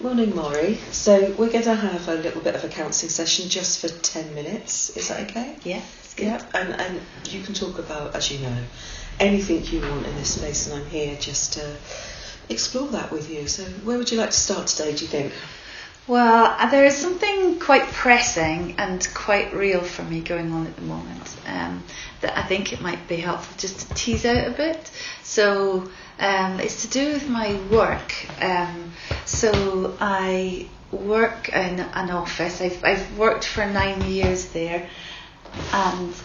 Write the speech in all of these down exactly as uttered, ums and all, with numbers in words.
Morning, Maury. So we're going to have a little bit of a counselling session just for ten minutes. Is that okay? Yeah, it's good. Yeah, and, and you can talk about, as you know, anything you want in this space, and I'm here just to explore that with you. So where would you like to start today, do you think? Well, uh, there is something quite pressing and quite real for me going on at the moment um, that I think it might be helpful just to tease out a bit. So um, it's to do with my work. Um, so I work in an office. I've, I've worked for nine years there, and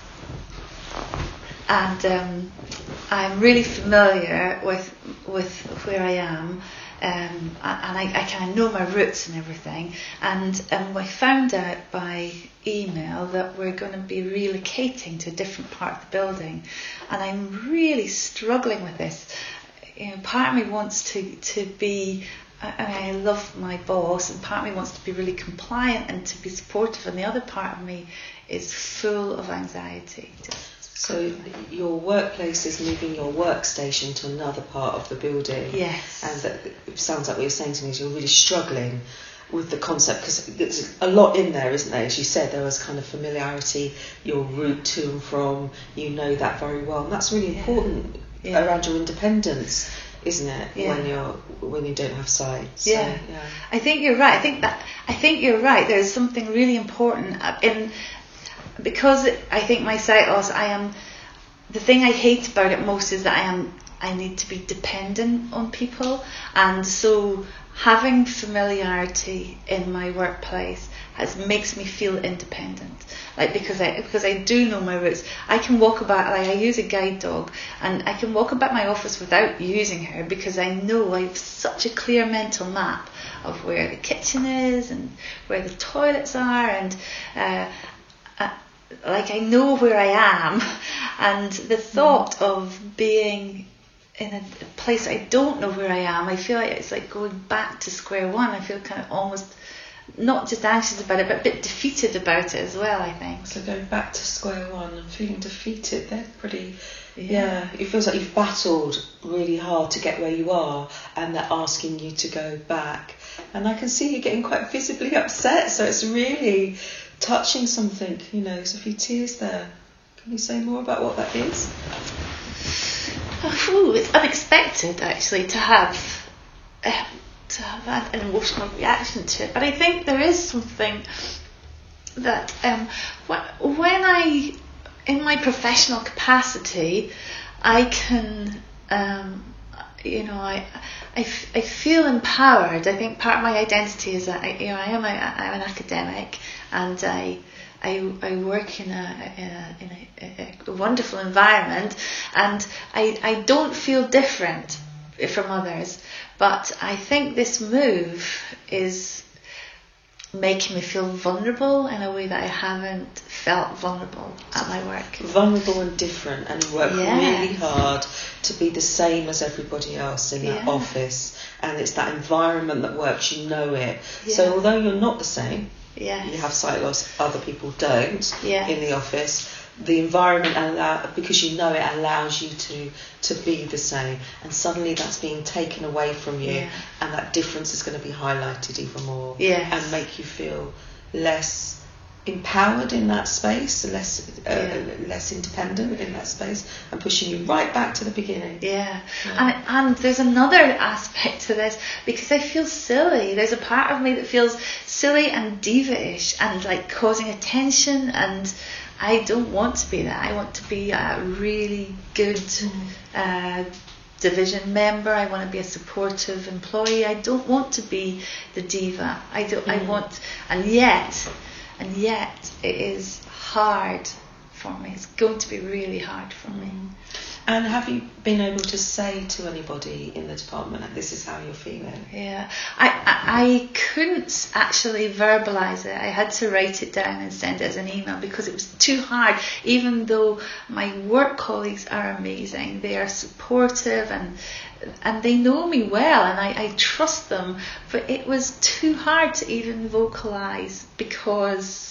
and um, I'm really familiar with with where I am. Um, and I, I kind of know my roots and everything, and um, I found out by email that we're going to be relocating to a different part of the building, and I'm really struggling with this. You know, part of me wants to, to be, I, I love my boss, and part of me wants to be really compliant and to be supportive, and the other part of me is full of anxiety. Just So your workplace is moving your workstation to another part of the building. Yes. And that, it sounds like what you're saying to me is you're really struggling with the concept, because there's a lot in there, isn't there? As you said, there was kind of familiarity, your route to and from, you know that very well. And that's really Yeah. important Yeah. around your independence, isn't it? Yeah. When you're when you don't have sight. So, Yeah. yeah. I think you're right. I think that I think you're right. There's something really important in because I think my sight loss. I am the thing I hate about it most is that I am I need to be dependent on people, and so having familiarity in my workplace has makes me feel independent. Like because I because I do know my roots. I can walk about, like I use a guide dog, and I can walk about my office without using her because I know I have such a clear mental map of where the kitchen is and where the toilets are, and uh, uh, like I know where I am, and the thought of being in a place I don't know where I am, I feel like it's like going back to square one. I feel kind of almost not just anxious about it, but a bit defeated about it as well, I think. So going back to square one and feeling defeated, they're pretty, Yeah. yeah, it feels like you've battled really hard to get where you are, and they're asking you to go back. And I can see you getting quite visibly upset, so it's really touching something, you know, there's a few tears there. Can you say more about what that is? Oh, it's unexpected actually to have uh, to have had an emotional reaction to it, but I think there is something that um, wh- when I, in my professional capacity, I can, um, you know, I, I, f- I feel empowered. I think part of my identity is that I, you know, I am a, I'm an academic, and I. I, I work in a in a, in a, a wonderful environment, and I, I don't feel different from others, but I think this move is making me feel vulnerable in a way that I haven't felt vulnerable at my work. Vulnerable and different, and you work Yes. really hard to be the same as everybody else in that Yeah. office, and it's that environment that works, you know it. Yeah. So although you're not the same, Yes. you have sight loss, other people don't Yes. in the office, the environment allow, because you know it, allows you to to be the same, and suddenly that's being taken away from you, Yeah. and that difference is going to be highlighted even more, Yes. and make you feel less empowered in that space, less uh, Yeah. less independent in that space, and pushing you right back to the beginning. Yeah, Yeah. and and there's another aspect to this, because I feel silly. There's a part of me that feels silly and diva-ish and like causing attention, and I don't want to be that. I want to be a really good uh, division member. I want to be a supportive employee. I don't want to be the diva. I don't. I Mm. want, and yet, and yet, it is hard for me. It's going to be really hard for me. And have you been able to say to anybody in the department that this is how you're feeling? Yeah, I, I I couldn't actually verbalise it. I had to write it down and send it as an email because it was too hard. Even though my work colleagues are amazing, they are supportive and and they know me well, and I, I trust them. But it was too hard to even vocalise because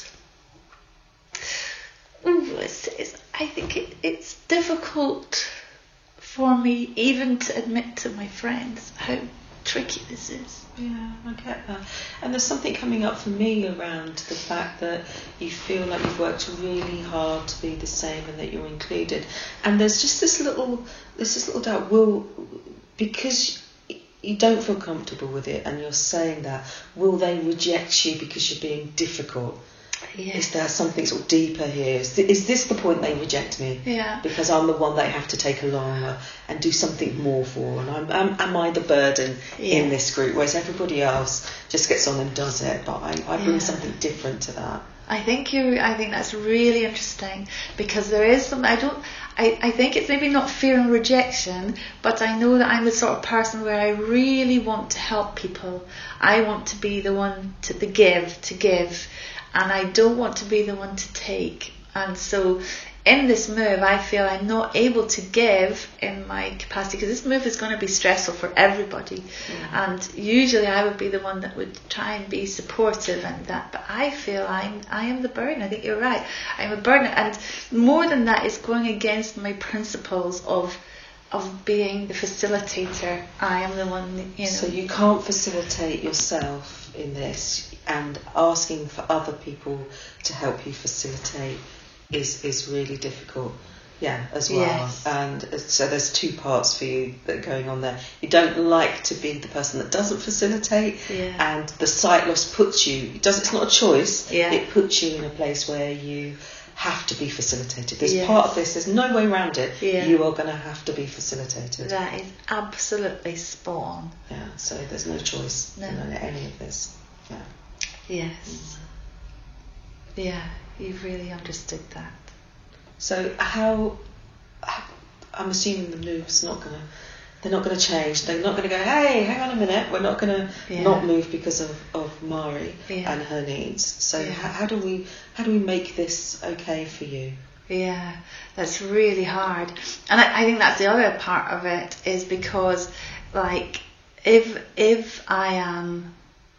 ooh, it's, it's, I think it, it's difficult for me even to admit to my friends how tricky this is. Yeah, I get that. And there's something coming up for me around the fact that you feel like you've worked really hard to be the same and that you're included. And there's just this little, there's this little doubt, will, because you don't feel comfortable with it and you're saying that, will they reject you because you're being difficult? Yes. Is there something sort of deeper here? Is, th- is this the point they reject me? Yeah. Because I'm the one they have to take along uh, and do something more for, and I'm, am, am I the burden Yeah. in this group? Whereas everybody else just gets on and does it, but I, I bring Yeah. something different to that. I think you. I think that's really interesting, because there is some. I don't. I, I think it's maybe not fear and rejection, but I know that I'm the sort of person where I really want to help people. I want to be the one to the give to give, and I don't want to be the one to take. And so, in this move, I feel I'm not able to give in my capacity, because this move is going to be stressful for everybody. Mm. And usually I would be the one that would try and be supportive and that, but I feel I'm I am the burden. I think you're right. I'm a burden, and more than that, it's going against my principles of of being the facilitator. I am the one, you know. So you can't facilitate yourself in this, and asking for other people to help you facilitate is is really difficult. Yeah, as well. Yes. And so there's two parts for you that are going on there. You don't like to be the person that doesn't facilitate, Yeah. and the sight loss puts you, it does, it's not a choice, Yeah. it puts you in a place where you have to be facilitated. There's Yes. part of this, there's no way around it. Yeah. You are going to have to be facilitated. That is absolutely spot on. Yeah, so there's no choice No. in any of this. Yeah. Yes. Yeah, you've really understood that. So how, how I'm assuming the move's not gonna, they're not gonna change. They're not gonna go, hey, hang on a minute, we're not gonna Yeah. not move because of, of Mari Yeah. and her needs. So Yeah. how, how do we how do we make this okay for you? Yeah, that's really hard. And I, I think that's the other part of it, is because, like, if if I am,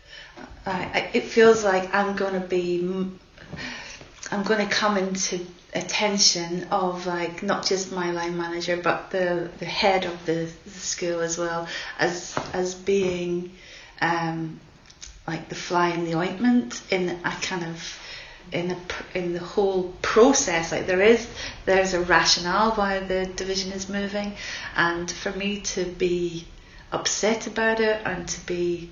I, it feels like I'm going to be, I'm going to come into attention of, like, not just my line manager, but the, the head of the, the school as well, as as being um, like the fly in the ointment in a kind of in a, in the whole process. Like, there is there's a rationale why the division is moving, and for me to be upset about it and to be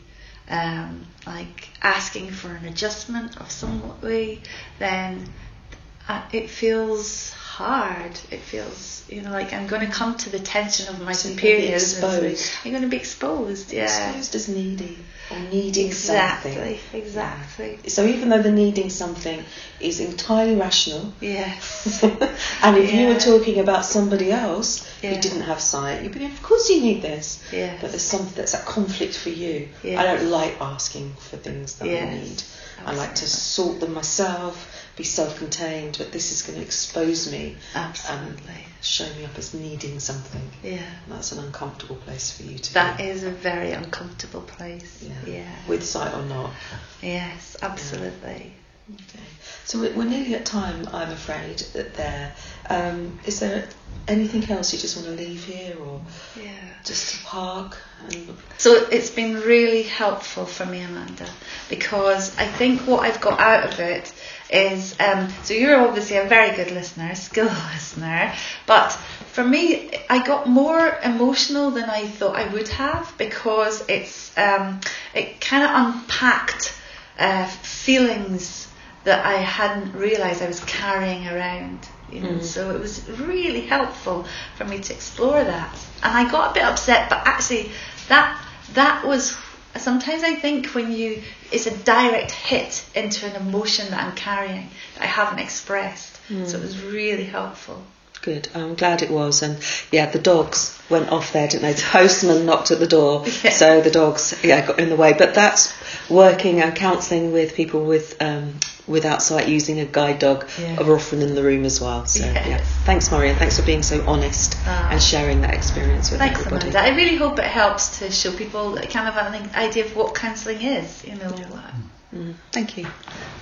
um, like asking for an adjustment of some way, then uh, it feels hard. It feels, you know, like I'm going to come to the attention of my So you're gonna be superiors. exposed. I'm going to be exposed. Yeah, Exposed as needy or needing exactly, something. exactly. So even though the needing something is entirely rational, Yes. and if you Yeah. were talking about somebody else Yeah. who didn't have sight, you'd be, of course you need this. Yes. But there's something that's a conflict for you. Yes. I don't like asking for things that Yes. I need. I like to Absolutely. sort them myself, be self-contained, but this is going to expose me Absolutely. and show me up as needing something. Yeah. And that's an uncomfortable place for you to That be. is a very uncomfortable place. Yeah. Yeah. With sight or not. Yes, absolutely. Okay. So we- we're nearly at time, I'm afraid, that there. Um, is there anything else you just want to leave here, or Yeah. just to park? And So it's been really helpful for me, Amanda, because I think what I've got out of it is, um, so you're obviously a very good listener, a skilled listener, but for me, I got more emotional than I thought I would have, because it's um, it kind of unpacked uh, feelings that I hadn't realised I was carrying around. You know, Mm. so it was really helpful for me to explore that, and I got a bit upset, but actually that that was, sometimes I think when you, it's a direct hit into an emotion that I'm carrying that I haven't expressed, Mm. so it was really helpful. good. I'm glad it was. And yeah, the dogs went off there, didn't they? The postman knocked at the door, Yeah. so the dogs yeah got in the way. But that's working and counselling with people with um, without sight using a guide dog Yeah. are often in the room as well. So Yes. yeah, thanks, Maria. Thanks for being so honest Ah. and sharing that experience with Thanks, everybody. Amanda. I really hope it helps to show people kind of an idea of what counselling is. You know. Mm, thank you.